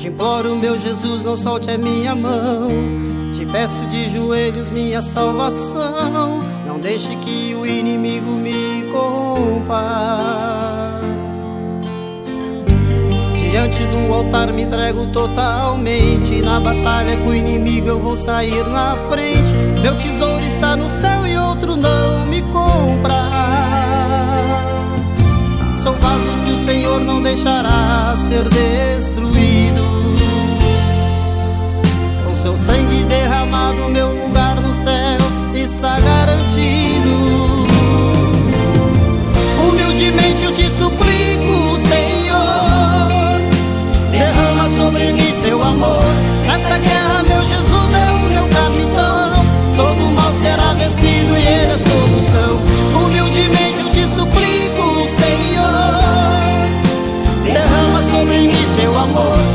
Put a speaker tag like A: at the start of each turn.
A: te imploro, meu Jesus, não solte a minha mão. Te peço de joelhos minha salvação. Não deixe que o inimigo me corrompa. Diante do altar me entrego totalmente. Na batalha com o inimigo eu vou sair na frente. Meu tesouro está no céu e outro não me compra. Sou vaso que o Senhor não deixará ser destruído. Com seu sangue derramado, meu lugar no céu está garantido. Humildemente eu te suplico, Senhor, derrama sobre mim seu amor. Nessa guerra meu Jesus é o meu capitão. Todo mal será vencido e ele é a solução. Humildemente eu te suplico, Senhor, derrama sobre mim seu amor.